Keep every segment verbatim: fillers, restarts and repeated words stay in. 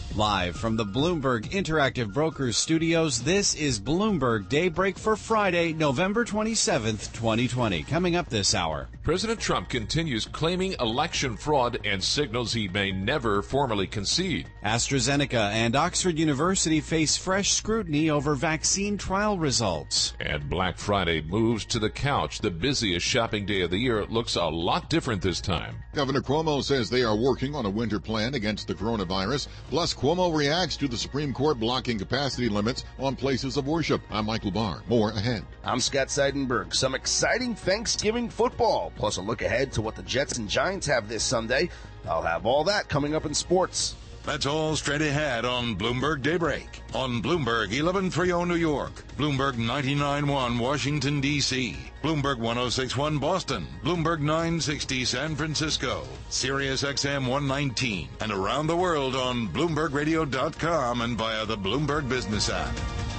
Live from the Bloomberg Interactive Brokers studios, this is Bloomberg Daybreak for Friday, November twenty-seventh, twenty twenty. Coming up this hour. President Trump continues claiming election fraud and signals he may never formally concede. AstraZeneca and Oxford University face fresh scrutiny over vaccine trial results. And Black Friday moves to the couch. The busiest shopping day of the year looks a lot different this time. Governor Cuomo says they are working on a winter plan against the coronavirus. Plus, Cuomo reacts to the Supreme Court blocking capacity limits on places of worship. I'm Michael Barr. More ahead. I'm Scott Seidenberg. Some exciting Thanksgiving football, plus a look ahead to what the Jets and Giants have this Sunday. I'll have all that coming up in sports. That's all straight ahead on Bloomberg Daybreak. On Bloomberg eleven thirty New York, Bloomberg ninety-nine point one Washington, D C, Bloomberg one oh six point one Boston, Bloomberg nine sixty San Francisco, Sirius X M one nineteen, and around the world on Bloomberg Radio dot com and via the Bloomberg Business app.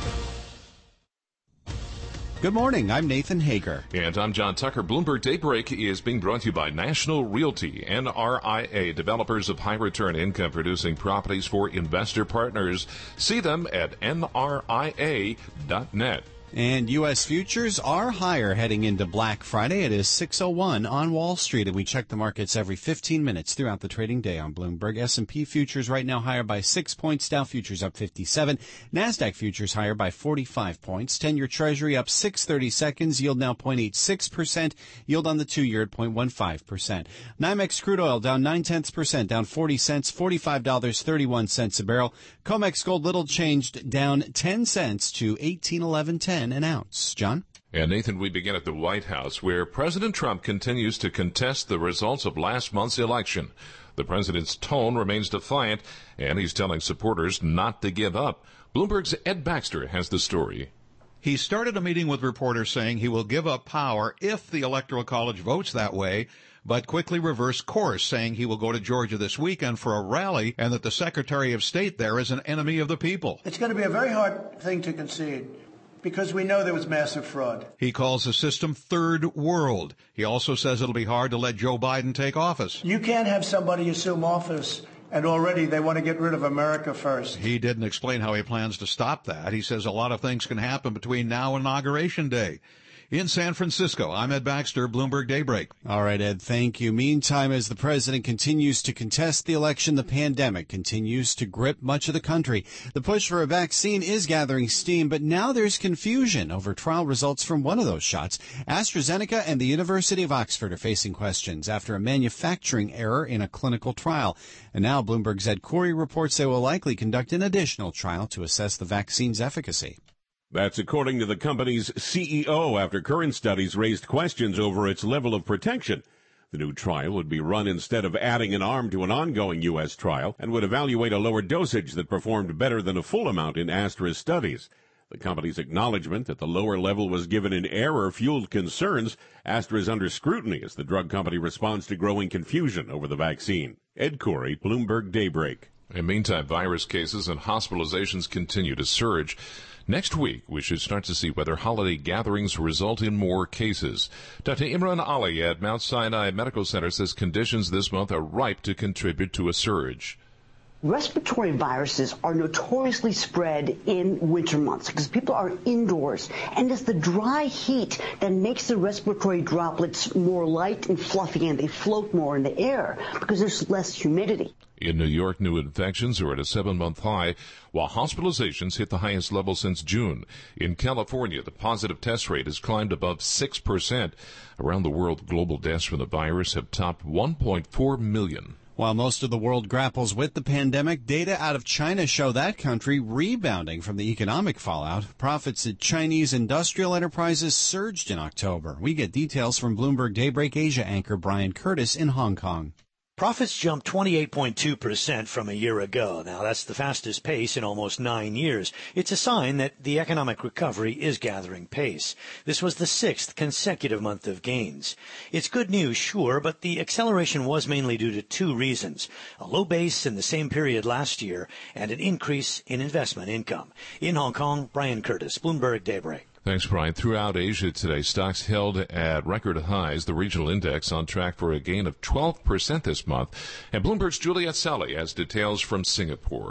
Good morning. I'm Nathan Hager. And I'm John Tucker. Bloomberg Daybreak is being brought to you by National Realty, N R I A, developers of high-return income-producing properties for investor partners. See them at N R I A dot net. And U S futures are higher heading into Black Friday. It is six oh one on Wall Street, and we check the markets every fifteen minutes throughout the trading day on Bloomberg. S and P futures right now higher by six points. Dow futures up fifty-seven. NASDAQ futures higher by forty-five points. ten-year Treasury up six thirty seconds. Yield now zero point eight six percent. Yield on the two-year at zero point one five percent. NYMEX crude oil down nine-tenths percent, down forty cents, forty-five dollars and thirty-one cents a barrel. COMEX gold little changed, down ten cents to eighteen eleven ten an ounce. John? And Nathan, we begin at the White House, where President Trump continues to contest the results of last month's election. The president's tone remains defiant, and he's telling supporters not to give up. Bloomberg's Ed Baxter has the story. He started a meeting with reporters saying he will give up power if the Electoral College votes that way, but quickly reversed course, saying he will go to Georgia this weekend for a rally and that the Secretary of State there is an enemy of the people. It's going to be a very hard thing to concede, because we know there was massive fraud. He calls the system third world. He also says it'll be hard to let Joe Biden take office. You can't have somebody assume office and already they want to get rid of America first. He didn't explain how he plans to stop that. He says a lot of things can happen between now and Inauguration Day. In San Francisco, I'm Ed Baxter, Bloomberg Daybreak. All right, Ed, thank you. Meantime, as the president continues to contest the election, the pandemic continues to grip much of the country. The push for a vaccine is gathering steam, but now there's confusion over trial results from one of those shots. AstraZeneca and the University of Oxford are facing questions after a manufacturing error in a clinical trial. And now Bloomberg's Ed Corey reports they will likely conduct an additional trial to assess the vaccine's efficacy. That's according to the company's C E O after current studies raised questions over its level of protection. The new trial would be run instead of adding an arm to an ongoing U S trial and would evaluate a lower dosage that performed better than a full amount in Astra's studies. The company's acknowledgement that the lower level was given in error fueled concerns. Astra is under scrutiny as the drug company responds to growing confusion over the vaccine. Ed Corey, Bloomberg Daybreak. In the meantime, virus cases and hospitalizations continue to surge. Next week, we should start to see whether holiday gatherings result in more cases. Doctor Imran Ali at Mount Sinai Medical Center says conditions this month are ripe to contribute to a surge. Respiratory viruses are notoriously spread in winter months because people are indoors. And it's the dry heat that makes the respiratory droplets more light and fluffy, and they float more in the air because there's less humidity. In New York, new infections are at a seven-month high, while hospitalizations hit the highest level since June. In California, the positive test rate has climbed above six percent. Around the world, global deaths from the virus have topped one point four million. While most of the world grapples with the pandemic, data out of China show that country rebounding from the economic fallout. Profits at Chinese industrial enterprises surged in October. We get details from Bloomberg Daybreak Asia anchor Brian Curtis in Hong Kong. Profits jumped twenty-eight point two percent from a year ago. Now, that's the fastest pace in almost nine years. It's a sign that the economic recovery is gathering pace. This was the sixth consecutive month of gains. It's good news, sure, but the acceleration was mainly due to two reasons: a low base in the same period last year and an increase in investment income. In Hong Kong, Brian Curtis, Bloomberg Daybreak. Thanks, Brian. Throughout Asia today, stocks held at record highs. The regional index on track for a gain of twelve percent this month. And Bloomberg's Juliet Sally has details from Singapore.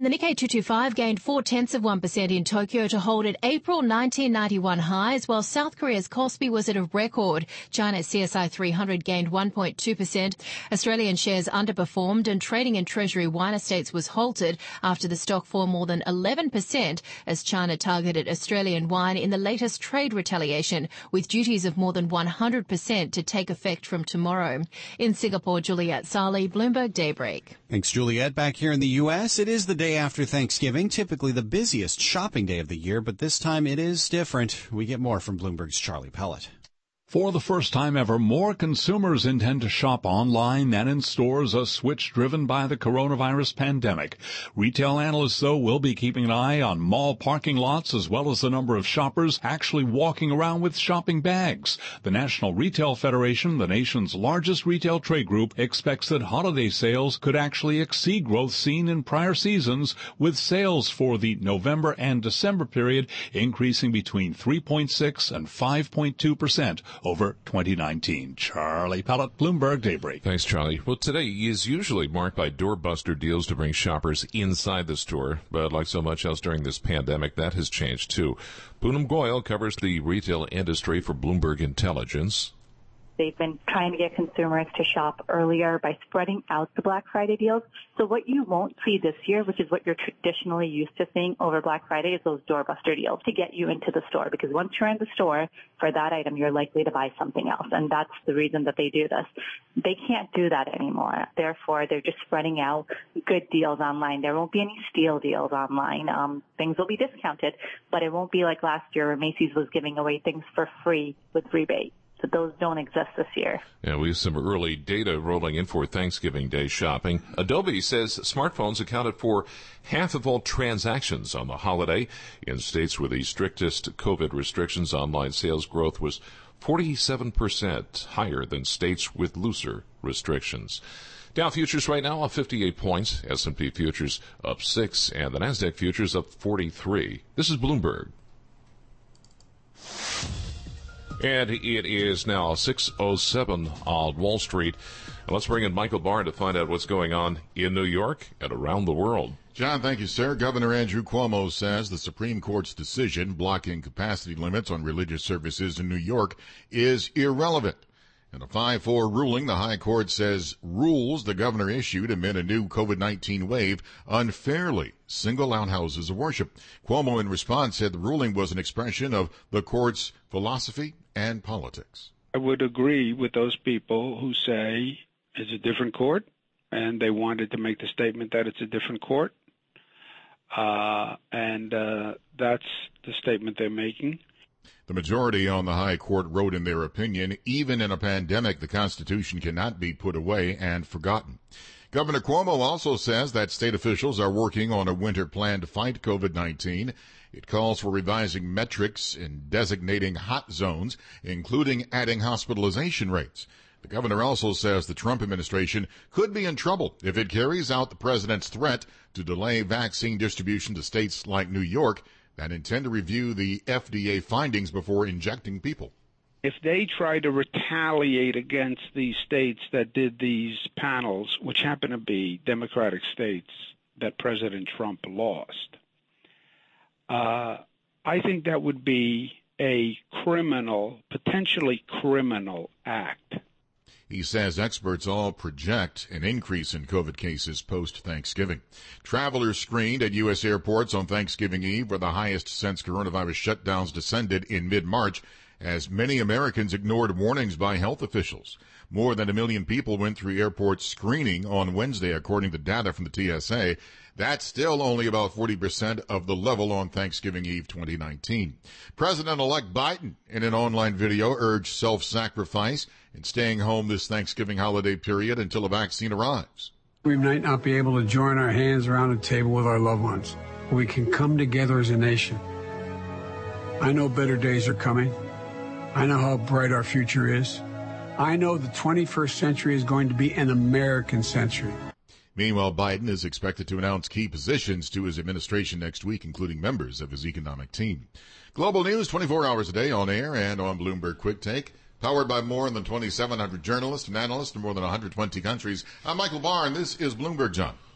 The Nikkei two twenty-five gained four-tenths of one percent in Tokyo to hold at April nineteen ninety-one highs, while South Korea's Kospi was at a record. China's C S I three hundred gained one point two percent. Australian shares underperformed and trading in Treasury wine estates was halted after the stock fell more than eleven percent as China targeted Australian wine in the latest trade retaliation, with duties of more than one hundred percent to take effect from tomorrow. In Singapore, Juliet Saleh, Bloomberg Daybreak. Thanks, Juliet. Back here in the U S, it is the day after Thanksgiving, typically the busiest shopping day of the year, but this time it is different. We get more from Bloomberg's Charlie Pellet. For the first time ever, more consumers intend to shop online than in stores, a switch driven by the coronavirus pandemic. Retail analysts, though, will be keeping an eye on mall parking lots as well as the number of shoppers actually walking around with shopping bags. The National Retail Federation, the nation's largest retail trade group, expects that holiday sales could actually exceed growth seen in prior seasons, with sales for the November and December period increasing between three point six and five point two percent. Over twenty nineteen. Charlie Pellet, Bloomberg Daybreak. Thanks, Charlie. Well, today is usually marked by doorbuster deals to bring shoppers inside the store, but like so much else during this pandemic, that has changed too. Poonam Goyal covers the retail industry for Bloomberg Intelligence. They've been trying to get consumers to shop earlier by spreading out the Black Friday deals. So what you won't see this year, which is what you're traditionally used to seeing over Black Friday, is those doorbuster deals to get you into the store. Because once you're in the store for that item, you're likely to buy something else. And that's the reason that they do this. They can't do that anymore. Therefore, they're just spreading out good deals online. There won't be any steal deals online. Um, things will be discounted, but it won't be like last year where Macy's was giving away things for free with rebate. So those don't exist this year. Yeah, we have some early data rolling in for Thanksgiving Day shopping. Adobe says smartphones accounted for half of all transactions on the holiday. In states with the strictest COVID restrictions, online sales growth was forty-seven percent higher than states with looser restrictions. Dow futures right now up fifty-eight points. S and P futures up six, and the NASDAQ futures up forty-three. This is Bloomberg. And it is now six oh seven on Wall Street. And let's bring in Michael Barr to find out what's going on in New York and around the world. John, thank you, sir. Governor Andrew Cuomo says the Supreme Court's decision blocking capacity limits on religious services in New York is irrelevant. In a five four ruling, the High Court says rules the governor issued amid a new COVID nineteen wave unfairly single out houses of worship. Cuomo, in response, said the ruling was an expression of the court's philosophy and politics. I would agree with those people who say it's a different court, and they wanted to make the statement that it's a different court. Uh, and uh, that's the statement they're making. The majority on the High Court wrote in their opinion, even in a pandemic, the Constitution cannot be put away and forgotten. Governor Cuomo also says that state officials are working on a winter plan to fight COVID nineteen. It calls for revising metrics and designating hot zones, including adding hospitalization rates. The governor also says the Trump administration could be in trouble if it carries out the president's threat to delay vaccine distribution to states like New York that intend to review the F D A findings before injecting people. If they try to retaliate against these states that did these panels, which happen to be Democratic states that President Trump lost, uh, I think that would be a criminal, potentially criminal act. He says experts all project an increase in COVID cases post-Thanksgiving. Travelers screened at U S airports on Thanksgiving Eve were the highest since coronavirus shutdowns descended in mid-March, as many Americans ignored warnings by health officials. More than a million people went through airport screening on Wednesday, according to data from the T S A. That's still only about forty percent of the level on Thanksgiving Eve twenty nineteen. President-elect Biden, in an online video, urged self-sacrifice and staying home this Thanksgiving holiday period until a vaccine arrives. We might not be able to join our hands around a table with our loved ones, but we can come together as a nation. I know better days are coming. I know how bright our future is. I know the twenty-first century is going to be an American century. Meanwhile, Biden is expected to announce key positions to his administration next week, including members of his economic team. Global news twenty-four hours a day on air and on Bloomberg Quick Take. Powered by more than twenty-seven hundred journalists and analysts in more than one hundred twenty countries. I'm Michael Barr, and this is Bloomberg, John.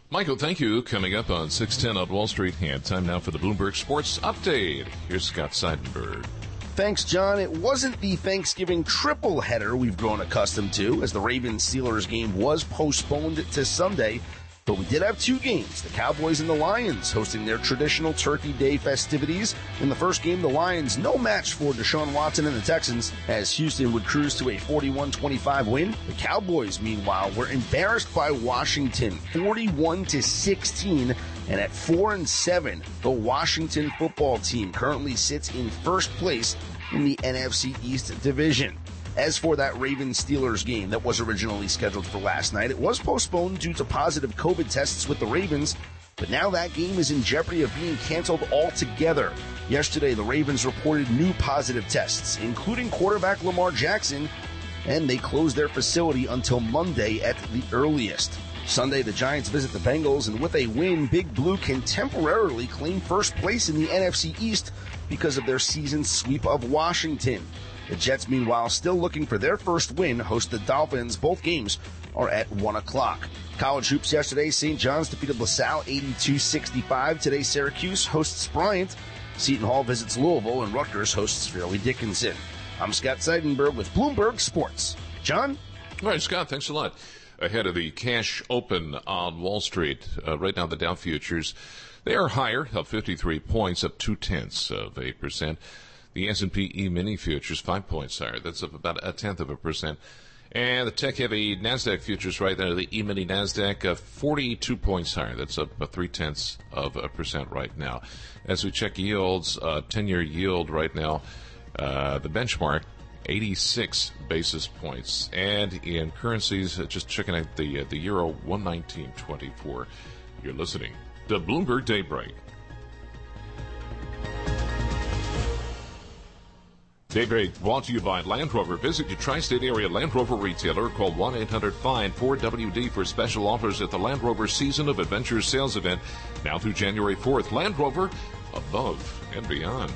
Michael, thank you. Coming up on six ten on Wall Street. And time now for the Bloomberg Sports Update. Here's Scott Seidenberg. Thanks, John. It wasn't the Thanksgiving triple header we've grown accustomed to, as the Ravens-Steelers game was postponed to Sunday. But we did have two games, the Cowboys and the Lions hosting their traditional Turkey Day festivities. In the first game, the Lions no match for Deshaun Watson and the Texans, as Houston would cruise to a forty-one twenty-five win. The Cowboys, meanwhile, were embarrassed by Washington, forty-one to sixteen. And at four and seven, the Washington football team currently sits in first place in the N F C East division. As for that Ravens-Steelers game that was originally scheduled for last night, it was postponed due to positive COVID tests with the Ravens, but now that game is in jeopardy of being canceled altogether. Yesterday, the Ravens reported new positive tests, including quarterback Lamar Jackson, and they closed their facility until Monday at the earliest. Sunday, the Giants visit the Bengals, and with a win, Big Blue can temporarily claim first place in the N F C East because of their season sweep of Washington. The Jets, meanwhile, still looking for their first win, host the Dolphins. Both games are at one o'clock. College hoops yesterday, Saint John's defeated LaSalle eighty-two sixty-five. Today, Syracuse hosts Bryant. Seton Hall visits Louisville, and Rutgers hosts Fairleigh Dickinson. I'm Scott Seidenberg with Bloomberg Sports. John? All right, Scott, thanks a lot. Ahead of the cash open on Wall Street, uh, right now the Dow futures, they are higher, up fifty-three points, up two-tenths of eight percent. The S and P E-mini futures, five points higher. That's up about a tenth of a percent. And the tech-heavy NASDAQ futures right there, the E-mini NASDAQ, uh, forty-two points higher. That's up uh, three-tenths of a percent right now. As we check yields, uh, ten-year yield right now, uh, the benchmark, eighty-six basis points. And in currencies, uh, just checking out the, uh, the euro, one nineteen twenty-four. You're listening to Bloomberg Daybreak. Daybreak brought to you by Land Rover. Visit your tri-state area Land Rover retailer. Call one eight hundred find four W D for special offers at the Land Rover Season of Adventure sales event. Now through January fourth. Land Rover, above and beyond.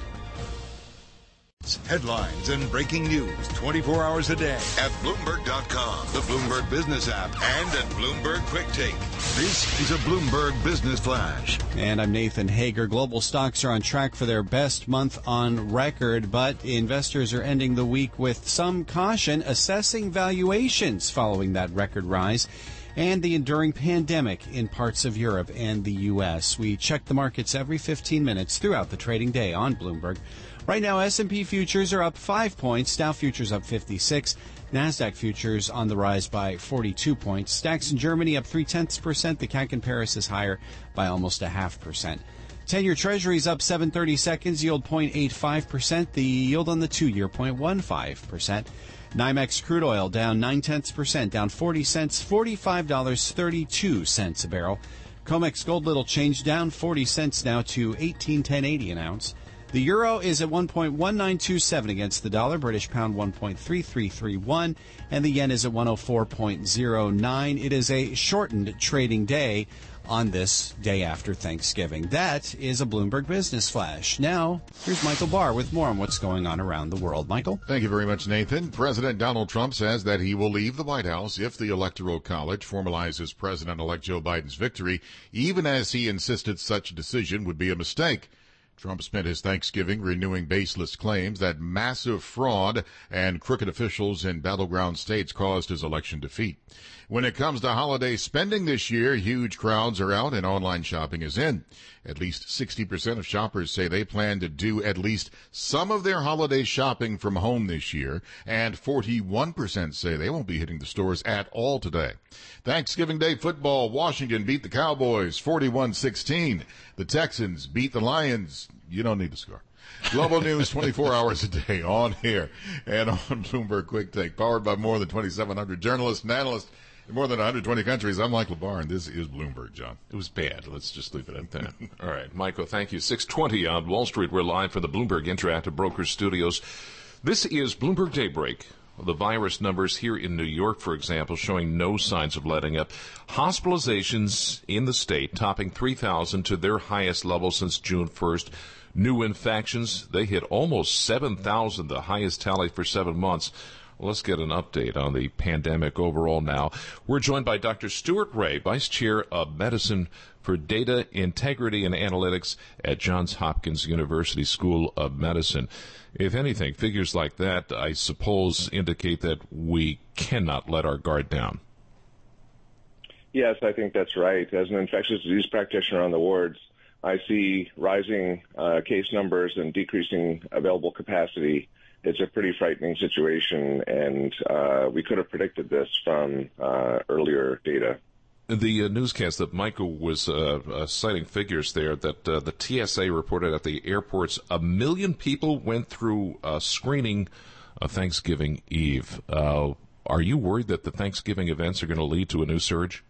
Headlines and breaking news twenty-four hours a day at Bloomberg dot com, the Bloomberg Business app, and at Bloomberg Quick Take. This is a Bloomberg Business Flash. And I'm Nathan Hager. Global stocks are on track for their best month on record, but investors are ending the week with some caution, assessing valuations following that record rise and the enduring pandemic in parts of Europe and the U S. We check the markets every fifteen minutes throughout the trading day on Bloomberg. Right now, S and P futures are up five points, Dow futures up fifty-six, NASDAQ futures on the rise by forty-two points. Stocks in Germany up three-tenths percent. The C A C in Paris is higher by almost a half percent. ten-year Treasuries up seven thirty seconds, yield zero point eight five percent. The yield on the two-year, zero point one five percent. NYMEX crude oil down nine-tenths percent, down forty cents, forty-five dollars and thirty-two cents a barrel. COMEX gold little change down forty cents now to eighteen ten eighty an ounce. The euro is at one point one nine two seven against the dollar, British pound one point three three three one, and the yen is at one oh four point oh nine. It is a shortened trading day on this day after Thanksgiving. That is a Bloomberg Business Flash. Now, here's Michael Barr with more on what's going on around the world. Michael? Thank you very much, Nathan. President Donald Trump says that he will leave the White House if the Electoral College formalizes President-elect Joe Biden's victory, even as he insisted such a decision would be a mistake. Trump spent his Thanksgiving renewing baseless claims that massive fraud and crooked officials in battleground states caused his election defeat. When it comes to holiday spending this year, huge crowds are out and online shopping is in. At least sixty percent of shoppers say they plan to do at least some of their holiday shopping from home this year, and forty-one percent say they won't be hitting the stores at all today. Thanksgiving Day football, Washington beat the Cowboys forty-one sixteen. The Texans beat the Lions. You don't need to score. Global news twenty-four hours a day on here and on Bloomberg Quick Take, powered by more than twenty-seven hundred journalists and analysts in more than one hundred twenty countries. I'm Michael Barr, and this is Bloomberg, John. It was bad. Let's just leave it at that. All right, Michael, thank you. six twenty on Wall Street. We're live from the Bloomberg Interactive Brokers Studios. This is Bloomberg Daybreak. The virus numbers here in New York, for example, showing no signs of letting up. Hospitalizations in the state topping three thousand to their highest level since June first. New infections, they hit almost seven thousand, the highest tally for seven months. Let's get an update on the pandemic overall now. We're joined by Doctor Stuart Ray, Vice Chair of Medicine for Data Integrity and Analytics at Johns Hopkins University School of Medicine. If anything, figures like that, I suppose, indicate that we cannot let our guard down. Yes, I think that's right. As an infectious disease practitioner on the wards, I see rising uh, case numbers and decreasing available capacity. It's a pretty frightening situation, and uh, we could have predicted this from uh, earlier data. The uh, newscast that Michael was uh, uh, citing figures there that uh, the T S A reported at the airports, a million people went through uh, screening uh, Thanksgiving Eve. Uh, are you worried that the Thanksgiving events are going to lead to a new surge?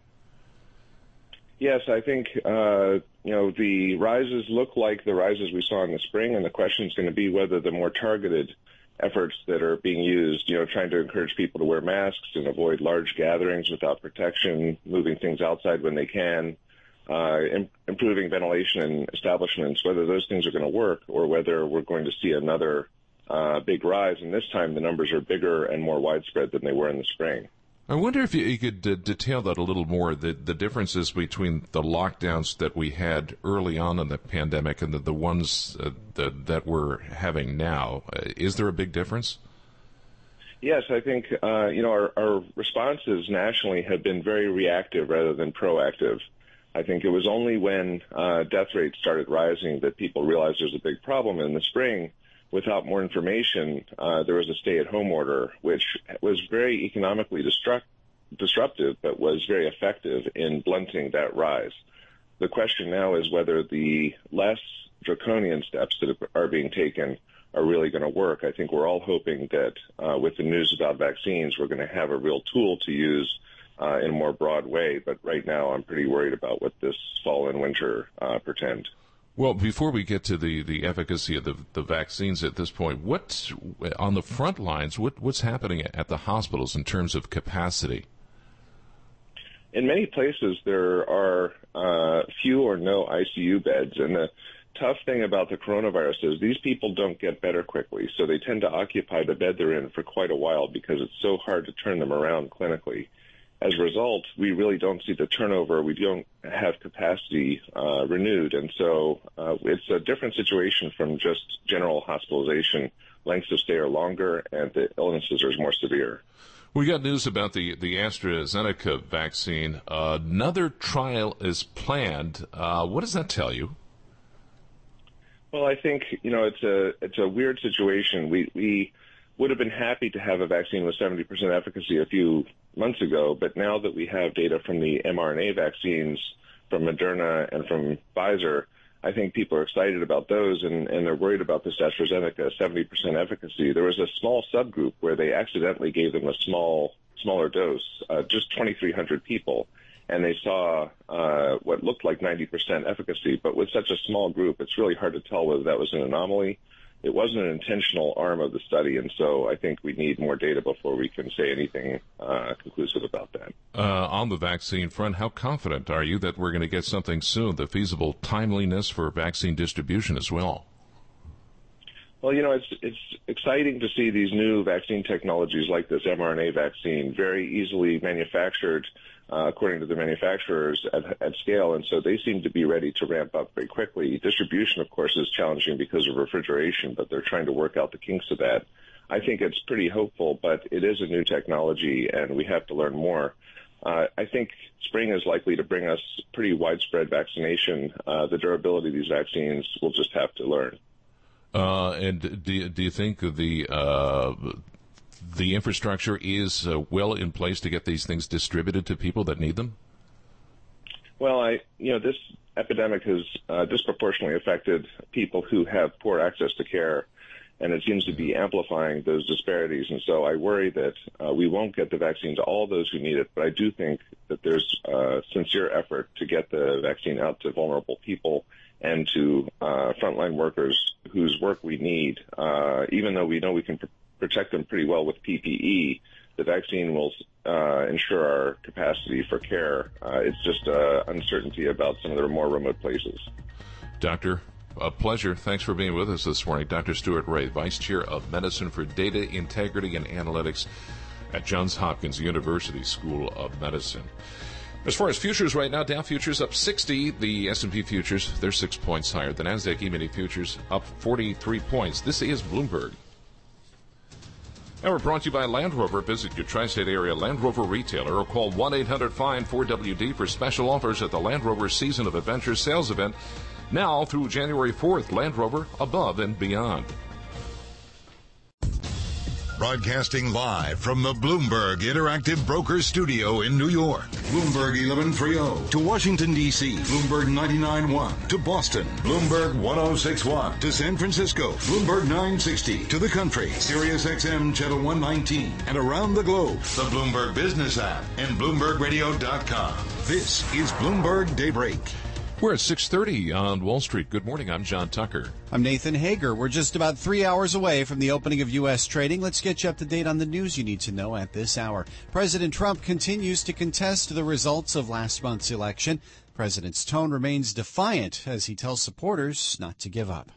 Yes, I think, uh, you know, the rises look like the rises we saw in the spring, and the question is going to be whether the more targeted efforts that are being used, you know, trying to encourage people to wear masks and avoid large gatherings without protection, moving things outside when they can, uh, im- improving ventilation in establishments, whether those things are going to work or whether we're going to see another uh, big rise. And this time the numbers are bigger and more widespread than they were in the spring. I wonder if you, you could uh, detail that a little more, the, the differences between the lockdowns that we had early on in the pandemic and the, the ones uh, that, that we're having now. Uh, is there a big difference? Yes, I think, uh, you know, our, our responses nationally have been very reactive rather than proactive. I think it was only when uh, death rates started rising that people realized there's a big problem. In the spring, without more information, uh, there was a stay-at-home order, which was very economically destruct- disruptive, but was very effective in blunting that rise. The question now is whether the less draconian steps that are being taken are really going to work. I think we're all hoping that uh, with the news about vaccines, we're going to have a real tool to use uh, in a more broad way. But right now, I'm pretty worried about what this fall and winter uh, portend. Well, before we get to the, the efficacy of the, the vaccines at this point, what on the front lines, what, what's happening at the hospitals in terms of capacity? In many places, there are uh, few or no I C U beds, and the tough thing about the coronavirus is these people don't get better quickly, so they tend to occupy the bed they're in for quite a while because it's so hard to turn them around clinically. As a result, we really don't see the turnover. We don't have capacity uh, renewed. And so uh, it's a different situation from just general hospitalization. Lengths of stay are longer, and the illnesses are more severe. We got news about the, the AstraZeneca vaccine. Uh, another trial is planned. Uh, what does that tell you? Well, I think, you know, it's a it's a weird situation. We we would have been happy to have a vaccine with seventy percent efficacy a few months ago, but now that we have data from the mRNA vaccines from Moderna and from Pfizer, I think people are excited about those, and, and they're worried about this AstraZeneca seventy percent efficacy. There was a small subgroup where they accidentally gave them a small, smaller dose, uh, just twenty-three hundred people, and they saw uh, what looked like ninety percent efficacy. But with such a small group, it's really hard to tell whether that was an anomaly. It wasn't an intentional arm of the study, and so I think we need more data before we can say anything uh, conclusive about that. Uh, on the vaccine front, how confident are you that we're going to get something soon, the feasible timeliness for vaccine distribution as well? Well, you know, it's it's exciting to see these new vaccine technologies like this mRNA vaccine very easily manufactured uh, according to the manufacturers at, at scale, and so they seem to be ready to ramp up very quickly. Distribution, of course, is challenging because of refrigeration, but they're trying to work out the kinks of that. I think it's pretty hopeful, but it is a new technology, and we have to learn more. Uh, I think spring is likely to bring us pretty widespread vaccination. Uh, the durability of these vaccines, we'll just have to learn. Uh, and do, do you think the uh, the infrastructure is uh, well in place to get these things distributed to people that need them? Well, I you know this epidemic has uh, disproportionately affected people who have poor access to care, and it seems to be amplifying those disparities. And so I worry that uh, we won't get the vaccine to all those who need it, but I do think that there's a sincere effort to get the vaccine out to vulnerable people and to uh, frontline workers whose work we need. Uh, even though we know we can pr- protect them pretty well with P P E, the vaccine will uh, ensure our capacity for care. Uh, it's just uh, uncertainty about some of the more remote places. Doctor A pleasure. Thanks for being with us this morning. Doctor Stuart Ray, Vice Chair of Medicine for Data Integrity and Analytics at Johns Hopkins University School of Medicine. As far as futures right now, Dow futures up sixty. The S and P futures, they're six points higher. The NASDAQ E-mini futures up forty-three points. This is Bloomberg. And we're brought to you by Land Rover. Visit your tri-state area Land Rover retailer or call one eight hundred find four W D for special offers at the Land Rover Season of Adventure sales event now through January fourth. Land Rover, above and beyond. Broadcasting live from the Bloomberg Interactive Brokers Studio in New York. Bloomberg eleven thirty to Washington, D C Bloomberg ninety-nine point one to Boston. Bloomberg ten sixty-one to San Francisco. Bloomberg nine sixty to the country. Sirius X M Channel one nineteen. And around the globe, the Bloomberg Business app and Bloomberg Radio dot com. This is Bloomberg Daybreak. We're at six thirty on Wall Street. Good morning. I'm John Tucker. I'm Nathan Hager. We're just about three hours away from the opening of U S trading. Let's get you up to date on the news you need to know at this hour. President Trump continues to contest the results of last month's election. The president's tone remains defiant as he tells supporters not to give up.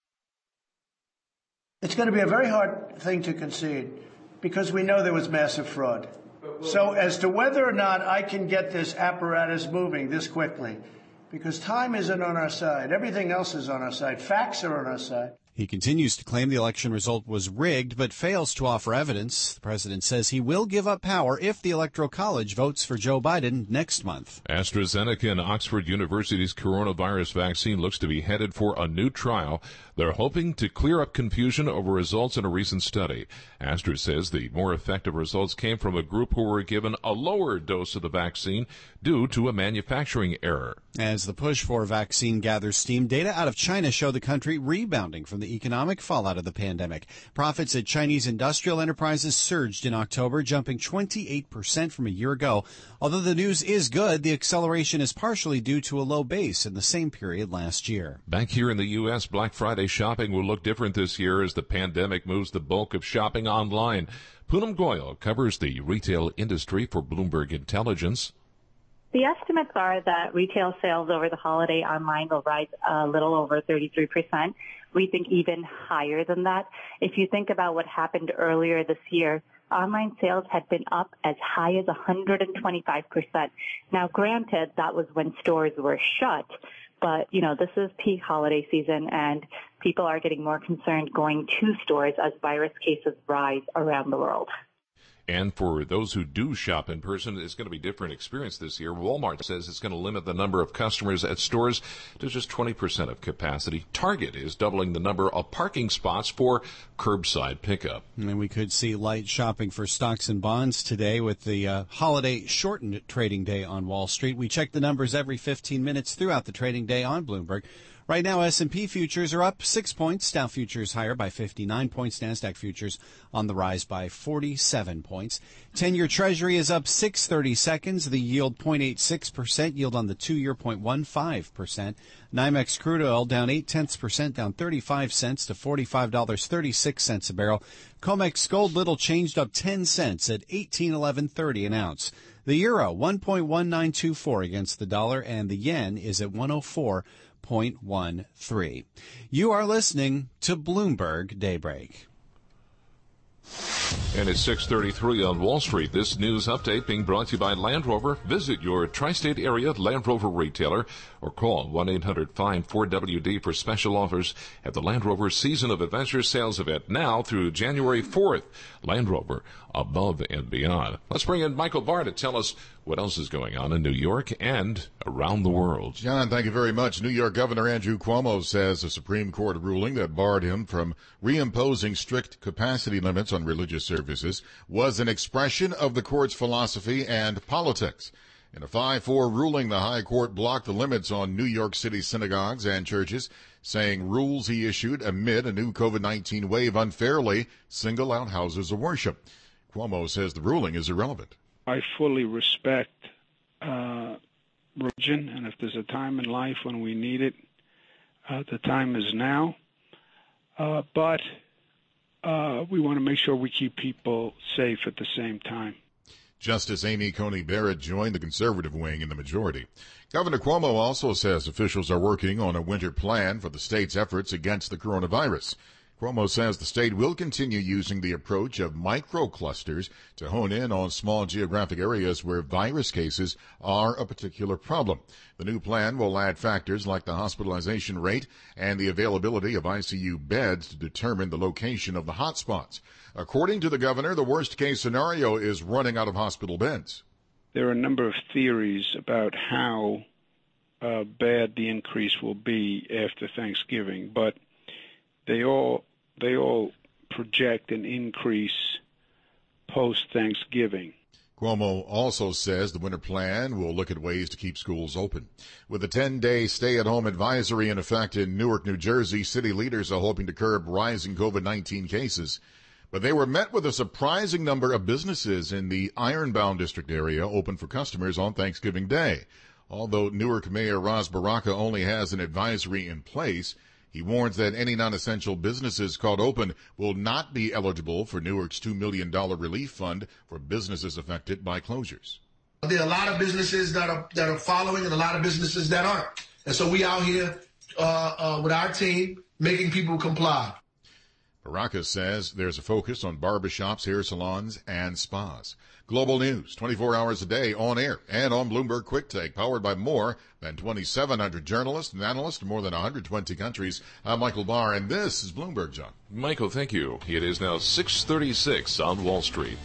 It's going to be a very hard thing to concede because we know there was massive fraud. So as to whether or not I can get this apparatus moving this quickly, because time isn't on our side. Everything else is on our side. Facts are on our side. He continues to claim the election result was rigged, but fails to offer evidence. The president says he will give up power if the Electoral College votes for Joe Biden next month. AstraZeneca and Oxford University's coronavirus vaccine looks to be headed for a new trial. They're hoping to clear up confusion over results in a recent study. Astra says the more effective results came from a group who were given a lower dose of the vaccine due to a manufacturing error. As the push for vaccine gathers steam, data out of China show the country rebounding from the economic fallout of the pandemic. Profits at Chinese industrial enterprises surged in October, jumping twenty-eight percent from a year ago. Although the news is good, the acceleration is partially due to a low base in the same period last year. Back here in the U S, Black Friday shopping will look different this year as the pandemic moves the bulk of shopping online. Poonam Goyal covers the retail industry for Bloomberg Intelligence. The estimates are that retail sales over the holiday online will rise a little over thirty-three percent. We think even higher than that. If you think about what happened earlier this year, online sales had been up as high as one hundred twenty-five percent. Now, granted, that was when stores were shut, but, you know, this is peak holiday season, and people are getting more concerned going to stores as virus cases rise around the world. And for those who do shop in person, it's going to be a different experience this year. Walmart says it's going to limit the number of customers at stores to just twenty percent of capacity. Target is doubling the number of parking spots for curbside pickup. And we could see light shopping for stocks and bonds today with the uh, holiday shortened trading day on Wall Street. We check the numbers every fifteen minutes throughout the trading day on Bloomberg. Right now, S and P futures are up six points. Dow futures higher by fifty-nine points. NASDAQ futures on the rise by forty-seven points. ten-year Treasury is up six thirty-seconds. The yield zero point eight six percent. Yield on the two-year zero point one five percent. NYMEX crude oil down eight tenths percent, down thirty-five cents to forty-five dollars and thirty-six cents a barrel. COMEX gold little changed up ten cents at eighteen eleven thirty an ounce. The euro one point one nine two four against the dollar, and the yen is at one oh four point one three. You are listening to Bloomberg Daybreak. And it's six thirty-three on Wall Street. This news update being brought to you by Land Rover. Visit your tri-state area Land Rover retailer or call one eight hundred find four W D for special offers at the Land Rover Season of Adventure sales event now through January fourth. Land Rover, above and beyond. Let's bring in Michael Barr to tell us what else is going on in New York and around the world. John, thank you very much. New York Governor Andrew Cuomo says a Supreme Court ruling that barred him from reimposing strict capacity limits on religious services was an expression of the court's philosophy and politics. In a five four ruling, the High Court blocked the limits on New York City synagogues and churches, saying rules he issued amid a new COVID nineteen wave unfairly single out houses of worship. Cuomo says the ruling is irrelevant. I fully respect uh, religion, and if there's a time in life when we need it, uh, the time is now. Uh, but uh, we want to make sure we keep people safe at the same time. Justice Amy Coney Barrett joined the conservative wing in the majority. Governor Cuomo also says officials are working on a winter plan for the state's efforts against the coronavirus. Cuomo says the state will continue using the approach of microclusters to hone in on small geographic areas where virus cases are a particular problem. The new plan will add factors like the hospitalization rate and the availability of I C U beds to determine the location of the hotspots. According to the governor, the worst-case scenario is running out of hospital beds. There are a number of theories about how uh, bad the increase will be after Thanksgiving, but they all they all project an increase post-Thanksgiving. Cuomo also says the winter plan will look at ways to keep schools open. With a ten-day stay-at-home advisory in effect in Newark, New Jersey, city leaders are hoping to curb rising COVID nineteen cases. But they were met with a surprising number of businesses in the Ironbound District area open for customers on Thanksgiving Day. Although Newark Mayor Ras Baraka only has an advisory in place, he warns that any non-essential businesses caught open will not be eligible for Newark's two million dollars relief fund for businesses affected by closures. There are a lot of businesses that are that are following and a lot of businesses that aren't. And so we out here uh, uh, with our team making people comply. Baraka says there's a focus on barbershops, hair salons, and spas. Global news, twenty-four hours a day, on air and on Bloomberg Quick Take, powered by more than twenty-seven hundred journalists and analysts in more than one hundred twenty countries. I'm Michael Barr, and this is Bloomberg, John. Michael, thank you. It is now six thirty-six on Wall Street.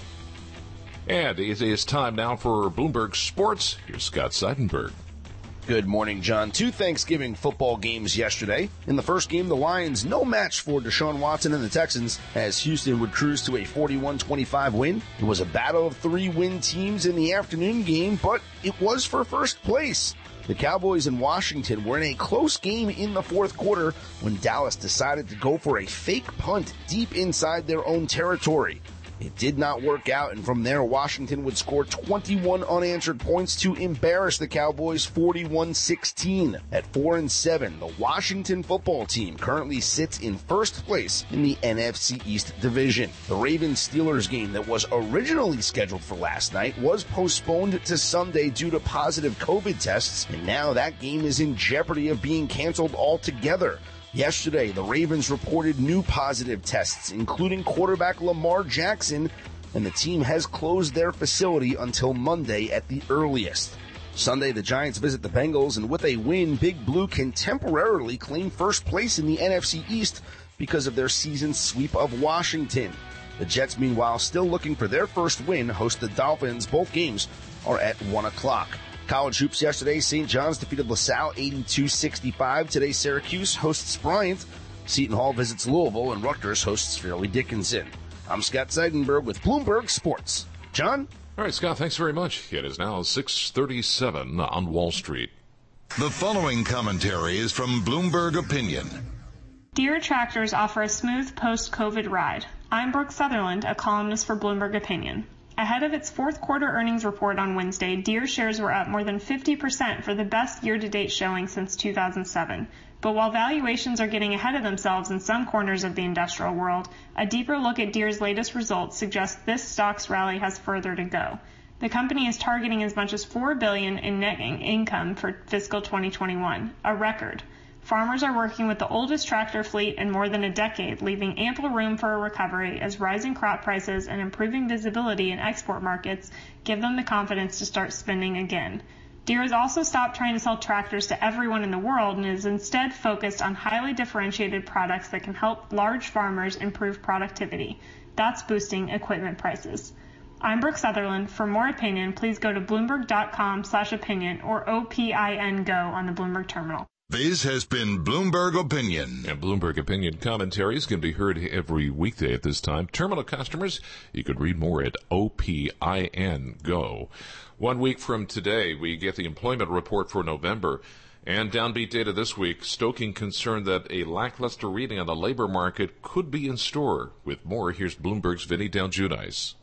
And it is time now for Bloomberg Sports. Here's Scott Seidenberg. Good morning, John. Two Thanksgiving football games yesterday. In the first game, the Lions no match for Deshaun Watson and the Texans as Houston would cruise to a forty-one twenty-five win. It was a battle of three win teams in the afternoon game, but it was for first place. The Cowboys in Washington were in a close game in the fourth quarter when Dallas decided to go for a fake punt deep inside their own territory. It did not work out, and from there, Washington would score twenty-one unanswered points to embarrass the Cowboys forty-one sixteen. At four and seven, the Washington football team currently sits in first place in the N F C East division. The Ravens-Steelers game that was originally scheduled for last night was postponed to Sunday due to positive COVID tests, and now that game is in jeopardy of being canceled altogether. Yesterday, the Ravens reported new positive tests, including quarterback Lamar Jackson, and the team has closed their facility until Monday at the earliest. Sunday, the Giants visit the Bengals, and with a win, Big Blue can temporarily claim first place in the N F C East because of their season sweep of Washington. The Jets, meanwhile, still looking for their first win, host the Dolphins. Both games are at one o'clock. College hoops yesterday, Saint John's defeated LaSalle eighty-two sixty-five. Today, Syracuse hosts Bryant. Seton Hall visits Louisville, and Rutgers hosts Fairleigh Dickinson. I'm Scott Seidenberg with Bloomberg Sports. John? All right, Scott, thanks very much. It is now six thirty-seven on Wall Street. The following commentary is from Bloomberg Opinion. Deere tractors offer a smooth post-COVID ride. I'm Brooke Sutherland, a columnist for Bloomberg Opinion. Ahead of its fourth quarter earnings report on Wednesday, Deere shares were up more than fifty percent for the best year-to-date showing since two thousand seven. But while valuations are getting ahead of themselves in some corners of the industrial world, a deeper look at Deere's latest results suggests this stock's rally has further to go. The company is targeting as much as four billion dollars in net income for fiscal twenty twenty-one, a record. Farmers are working with the oldest tractor fleet in more than a decade, leaving ample room for a recovery as rising crop prices and improving visibility in export markets give them the confidence to start spending again. Deere has also stopped trying to sell tractors to everyone in the world and is instead focused on highly differentiated products that can help large farmers improve productivity. That's boosting equipment prices. I'm Brooke Sutherland. For more opinion, please go to Bloomberg.com slash opinion or O P I N Go on the Bloomberg terminal. This has been Bloomberg Opinion. And Bloomberg Opinion commentaries can be heard every weekday at this time. Terminal customers, you can read more at O P I N Go. One week from today, we get the employment report for November. And downbeat data this week, stoking concern that a lackluster reading on the labor market could be in store. With more, here's Bloomberg's Vinny Del Giudice.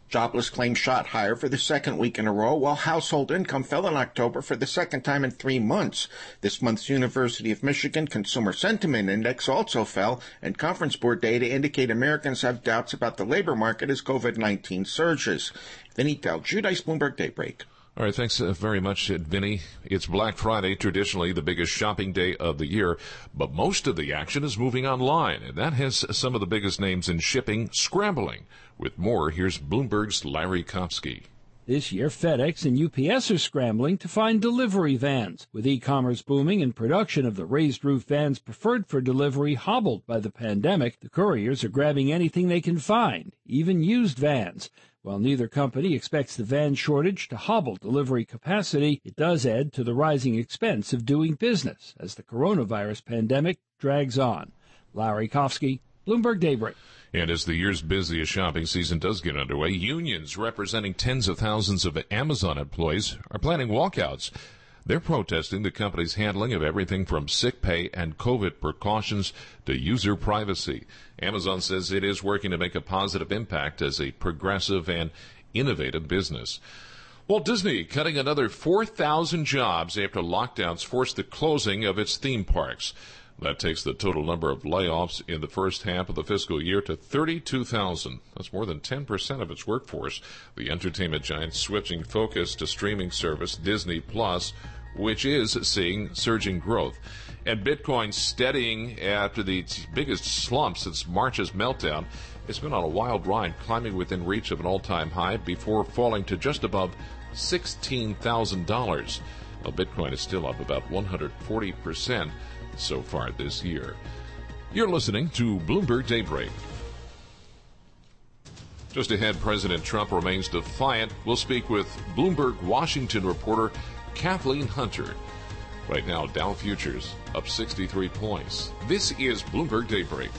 Jobless claims shot higher for the second week in a row, while household income fell in October for the second time in three months. This month's University of Michigan Consumer Sentiment Index also fell, and Conference Board data indicate Americans have doubts about the labor market as COVID nineteen surges. Vinny Del Giudice, Bloomberg Daybreak. All right, thanks uh, very much, Vinny. It's Black Friday, traditionally the biggest shopping day of the year, but most of the action is moving online, and that has some of the biggest names in shipping scrambling. With more, here's Bloomberg's Larry Kopsky. This year, FedEx and U P S are scrambling to find delivery vans. With e-commerce booming and production of the raised-roof vans preferred for delivery hobbled by the pandemic, the couriers are grabbing anything they can find, even used vans. While neither company expects the van shortage to hobble delivery capacity, it does add to the rising expense of doing business as the coronavirus pandemic drags on. Larry Kopsky, Bloomberg Daybreak. And as the year's busiest shopping season does get underway, unions representing tens of thousands of Amazon employees are planning walkouts. They're protesting the company's handling of everything from sick pay and COVID precautions to user privacy. Amazon says it is working to make a positive impact as a progressive and innovative business. Walt Disney cutting another four thousand jobs after lockdowns forced the closing of its theme parks. That takes the total number of layoffs in the first half of the fiscal year to thirty-two thousand. That's more than ten percent of its workforce. The entertainment giant switching focus to streaming service Disney Plus, which is seeing surging growth. And Bitcoin steadying after the biggest slump since March's meltdown. It's been on a wild ride, climbing within reach of an all-time high before falling to just above sixteen thousand dollars. Well, Bitcoin is still up about one hundred forty percent so far this year. You're listening to Bloomberg Daybreak. Just ahead, President Trump remains defiant. We'll speak with Bloomberg Washington reporter Kathleen Hunter. Right now, Dow Futures up sixty-three points. This is Bloomberg Daybreak.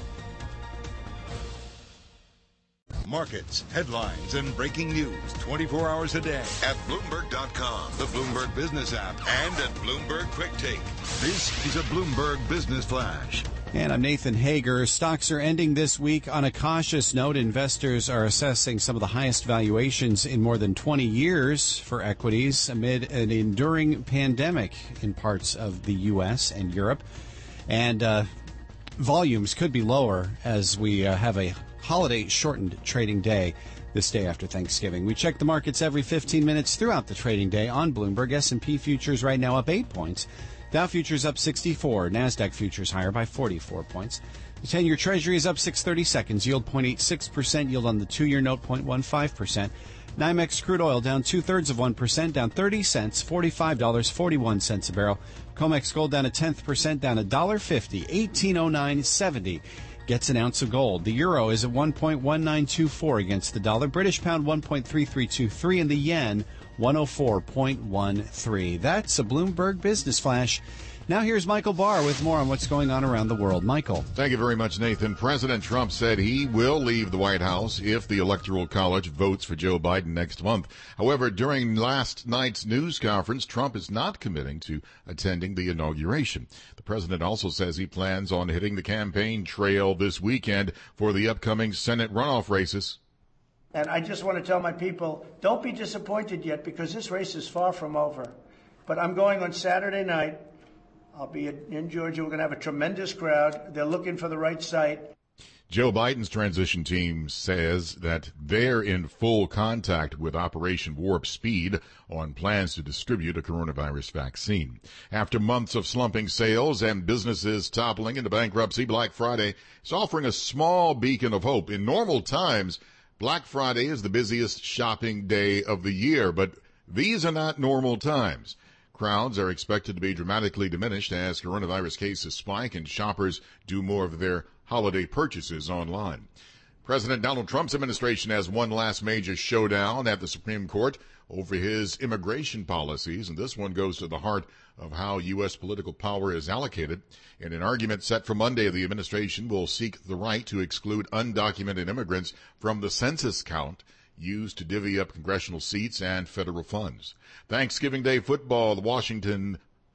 Markets, headlines, and breaking news twenty-four hours a day at Bloomberg dot com, the Bloomberg Business app, and at Bloomberg Quick Take. This is a Bloomberg Business Flash. And I'm Nathan Hager. Stocks are ending this week on a cautious note. Investors are assessing some of the highest valuations in more than twenty years for equities amid an enduring pandemic in parts of the U S and Europe. And uh, volumes could be lower as we uh, have a holiday-shortened trading day this day after Thanksgiving. We check the markets every fifteen minutes throughout the trading day on Bloomberg. S and P futures right now up eight points. Dow futures up sixty-four. NASDAQ futures higher by forty-four points. The ten-year Treasury is up six thirty seconds. Yield zero point eight six percent. Yield on the two-year note zero point one five percent. NYMEX crude oil down two-thirds of one percent, down thirty cents, forty-five dollars and forty-one cents a barrel. COMEX gold down a tenth percent, down one dollar fifty, eighteen oh nine seventy. Gets an ounce of gold. The euro is at one point one nine two four against the dollar. British pound one point three three two three, and the yen one oh four point one three. That's a Bloomberg Business Flash. Now here's Michael Barr with more on what's going on around the world. Michael. Thank you very much, Nathan. President Trump said he will leave the White House if the Electoral College votes for Joe Biden next month. However, during last night's news conference, Trump is not committing to attending the inauguration. The president also says he plans on hitting the campaign trail this weekend for the upcoming Senate runoff races. And I just want to tell my people, don't be disappointed yet because this race is far from over. But I'm going on Saturday night. I'll be in Georgia. We're going to have a tremendous crowd. They're looking for the right site. Joe Biden's transition team says that they're in full contact with Operation Warp Speed on plans to distribute a coronavirus vaccine. After months of slumping sales and businesses toppling into bankruptcy, Black Friday is offering a small beacon of hope. In normal times, Black Friday is the busiest shopping day of the year, but these are not normal times. Crowds are expected to be dramatically diminished as coronavirus cases spike and shoppers do more of their holiday purchases online. President Donald Trump's administration has one last major showdown at the Supreme Court over his immigration policies, and this one goes to the heart of how U S political power is allocated. In an argument set for Monday, the administration will seek the right to exclude undocumented immigrants from the census count used to divvy up congressional seats and federal funds. Thanksgiving Day football, the Washington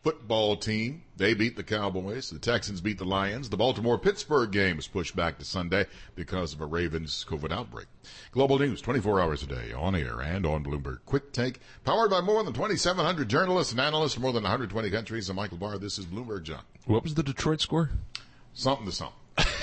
football team. They beat the Cowboys. The Texans beat the Lions. The Baltimore-Pittsburgh game was pushed back to Sunday because of a Ravens COVID outbreak. Global News, twenty-four hours a day, on air and on Bloomberg. Quick Take, powered by more than twenty-seven hundred journalists and analysts from more than one hundred twenty countries. I'm Michael Barr. This is Bloomberg John. What was the Detroit score? Something to something.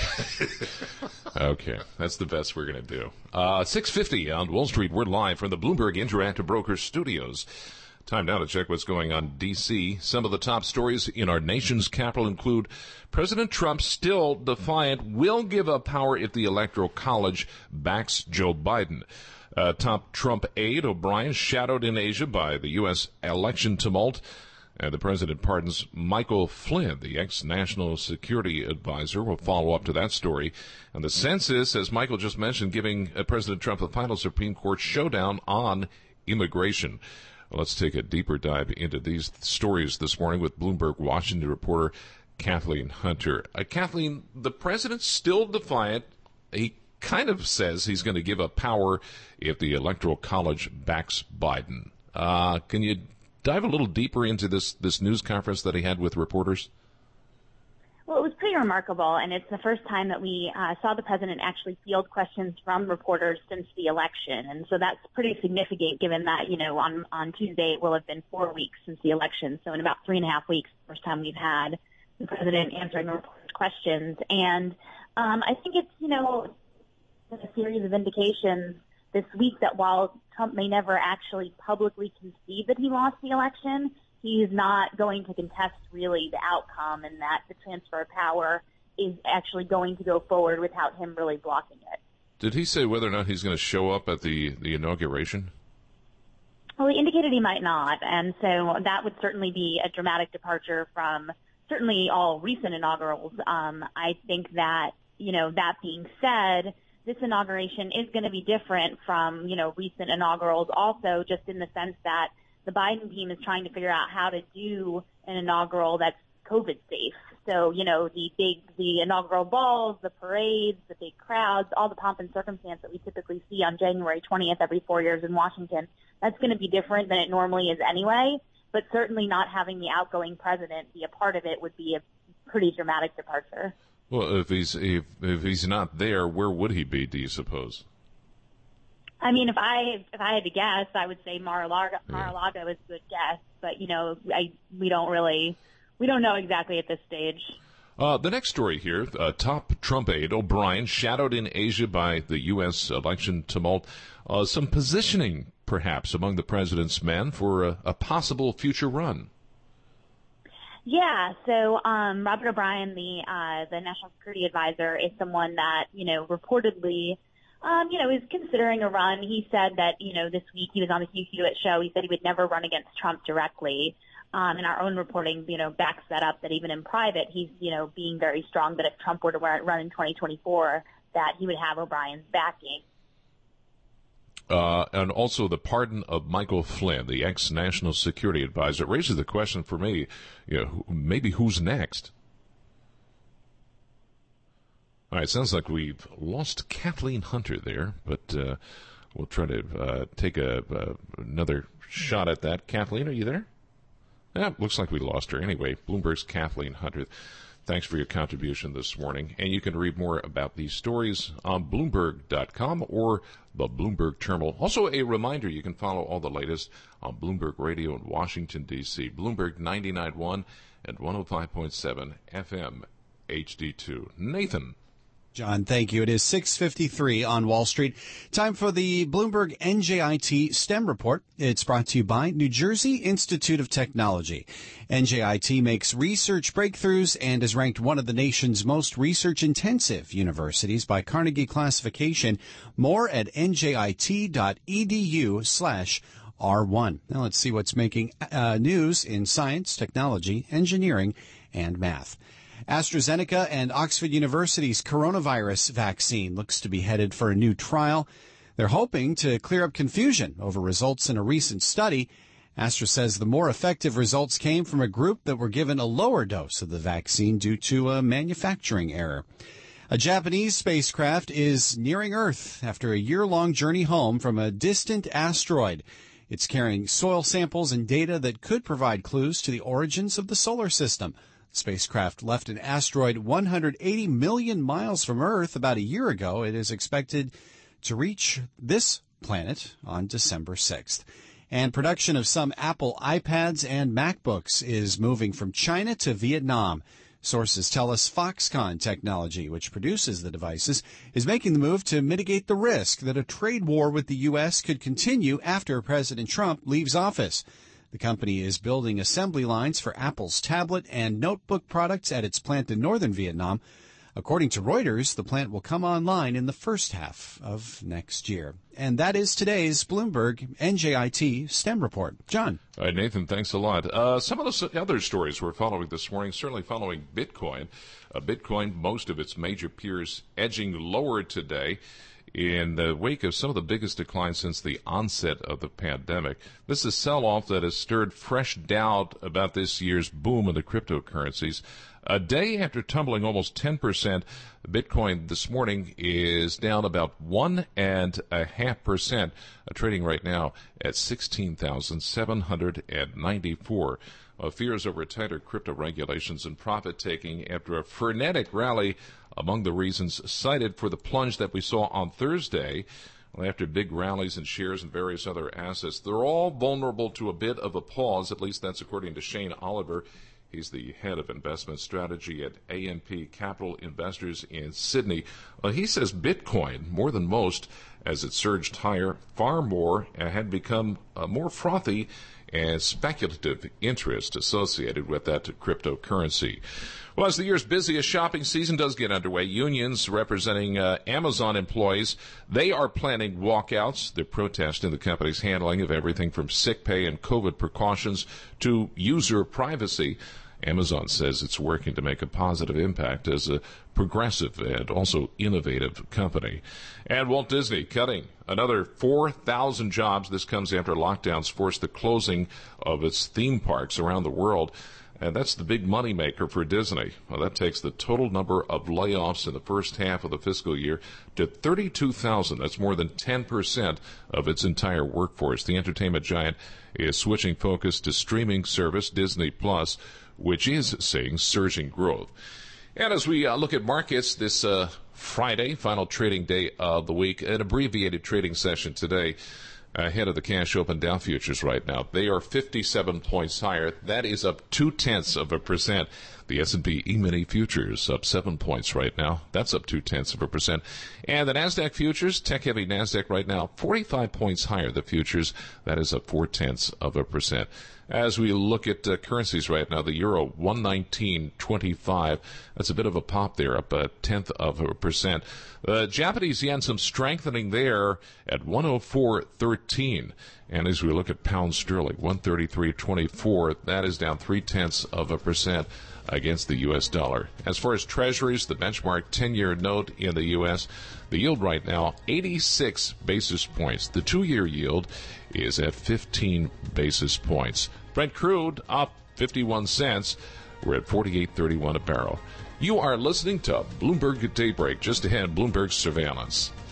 Okay, that's the best we're going to do. Uh, six fifty on Wall Street. We're live from the Bloomberg Interactive Brokers studios. Time now to check what's going on in D C. Some of the top stories in our nation's capital include President Trump, still defiant, will give up power if the Electoral College backs Joe Biden. Uh, top Trump aide O'Brien shadowed in Asia by the U S election tumult. And the president pardons Michael Flynn, the ex-national security advisor. We'll follow up to that story. And the census, as Michael just mentioned, giving uh, President Trump the final Supreme Court showdown on immigration. Well, let's take a deeper dive into these stories this morning with Bloomberg Washington reporter Kathleen Hunter. Uh, Kathleen, the president's still defiant. He kind of says he's going to give up power if the Electoral College backs Biden. Uh, can you dive a little deeper into this, this news conference that he had with reporters? Well, it was pretty remarkable, and it's the first time that we uh, saw the president actually field questions from reporters since the election. And so that's pretty significant given that, you know, on, on Tuesday it will have been four weeks since the election. So in about three and a half weeks, the first time we've had the president answering reporters' questions. And um, I think it's, you know, a series of indications this week that while Trump may never actually publicly concede that he lost the election, he's not going to contest really the outcome, and that the transfer of power is actually going to go forward without him really blocking it. Did he say whether or not he's going to show up at the, the inauguration? Well, he indicated he might not, and so that would certainly be a dramatic departure from certainly all recent inaugurals. Um, I think that, you know, that being said, this inauguration is going to be different from, you know, recent inaugurals also, just in the sense that the Biden team is trying to figure out how to do an inaugural that's COVID safe. So, you know, the big, the inaugural balls, the parades, the big crowds, all the pomp and circumstance that we typically see on January twentieth every four years in Washington, that's going to be different than it normally is anyway. But certainly not having the outgoing president be a part of it would be a pretty dramatic departure. Well, if he's if, if he's not there, where would he be, do you suppose? I mean, if I if I had to guess, I would say Mar-a-Lago, Mar-a-Lago is a good guess, but you know, I we don't really we don't know exactly at this stage. Uh, the next story here: uh, top Trump aide O'Brien shadowed in Asia by the U S election tumult. Uh, some positioning, perhaps, among the president's men for a, a possible future run. Yeah, so um, Robert O'Brien, the uh, the national security advisor, is someone that you know reportedly. Um, you know, is considering a run. He said that, you know, this week he was on the Hugh Hewitt show. He said he would never run against Trump directly. Um, and our own reporting, you know, backs that up, that even in private, he's, you know, being very strong that if Trump were to run in twenty twenty-four, that he would have O'Brien's backing. Uh, and also the pardon of Michael Flynn, the ex-national security advisor. It raises the question for me, you know, maybe who's next? All right, sounds like we've lost Kathleen Hunter there, but uh, we'll try to uh, take a, uh, another shot at that. Kathleen, are you there? Yeah, looks like we lost her. Anyway, Bloomberg's Kathleen Hunter. Thanks for your contribution this morning. And you can read more about these stories on Bloomberg dot com or the Bloomberg Terminal. Also, a reminder, you can follow all the latest on Bloomberg Radio in Washington, D C Bloomberg ninety-nine point one and one oh five point seven F M H D two. Nathan. John, thank you. It is six fifty-three on Wall Street. Time for the Bloomberg N J I T STEM report. It's brought to you by New Jersey Institute of Technology. N J I T makes research breakthroughs and is ranked one of the nation's most research-intensive universities by Carnegie Classification. More at N J I T dot E D U slash R one. Now let's see what's making uh, news in science, technology, engineering, and math. AstraZeneca and Oxford University's coronavirus vaccine looks to be headed for a new trial. They're hoping to clear up confusion over results in a recent study. Astra says the more effective results came from a group that were given a lower dose of the vaccine due to a manufacturing error. A Japanese spacecraft is nearing Earth after a year-long journey home from a distant asteroid. It's carrying soil samples and data that could provide clues to the origins of the solar system. The spacecraft left an asteroid one hundred eighty million miles from Earth about a year ago. It is expected to reach this planet on December sixth. And production of some Apple iPads and MacBooks is moving from China to Vietnam. Sources tell us Foxconn Technology, which produces the devices, is making the move to mitigate the risk that a trade war with the U S could continue after President Trump leaves office. The company is building assembly lines for Apple's tablet and notebook products at its plant in northern Vietnam. According to Reuters, the plant will come online in the first half of next year. And that is today's Bloomberg N J I T STEM report. John. All right, Nathan, thanks a lot. Uh, some of the other stories we're following this morning, certainly following Bitcoin. Uh, Bitcoin, most of its major peers edging lower today in the wake of some of the biggest declines since the onset of the pandemic. This is a sell-off that has stirred fresh doubt about this year's boom in the cryptocurrencies. A day after tumbling almost ten percent, Bitcoin this morning is down about one and a half percent, uh, trading right now at sixteen thousand seven hundred ninety-four. Uh, fears over tighter crypto regulations and profit taking after a frenetic rally among the reasons cited for the plunge that we saw on Thursday. Well, after big rallies in shares and various other assets, they're all vulnerable to a bit of a pause. At least that's according to Shane Oliver. He's the head of investment strategy at A M P Capital Investors in Sydney. Well, he says Bitcoin, more than most, as it surged higher, far more, uh, had become uh, more frothy and speculative interest associated with that cryptocurrency. Well, as the year's busiest shopping season does get underway, unions representing uh, Amazon employees, they are planning walkouts. They're protesting the company's handling of everything from sick pay and COVID precautions to user privacy. Amazon says it's working to make a positive impact as a progressive and also innovative company. And Walt Disney cutting another four thousand jobs. This comes after lockdowns forced the closing of its theme parks around the world. And that's the big money maker for Disney. Well, that takes the total number of layoffs in the first half of the fiscal year to thirty-two thousand. That's more than ten percent of its entire workforce. The entertainment giant is switching focus to streaming service Disney Plus, which is seeing surging growth. And as we uh, look at markets this uh, Friday, final trading day of the week, an abbreviated trading session today. Ahead of the cash open Dow futures right now. They are fifty-seven points higher. That is up two-tenths of a percent. The S and P E-mini futures up seven points right now. That's up two-tenths of a percent. And the NASDAQ futures, tech-heavy NASDAQ right now, forty-five points higher. The futures, that is up four-tenths of a percent. As we look at uh, currencies right now, the euro, one nineteen twenty-five. That's a bit of a pop there, up a tenth of a percent. The Japanese yen, some strengthening there at one oh four thirteen. And as we look at pound sterling, one thirty-three twenty-four, that is down three-tenths of a percent against the U S dollar. As far as treasuries, the benchmark ten-year note in the U S, the yield right now, eighty-six basis points. The two-year yield is at fifteen basis points. Brent crude up fifty-one cents. We're at forty-eight thirty-one a barrel. You are listening to Bloomberg Daybreak. Just ahead, Bloomberg Surveillance.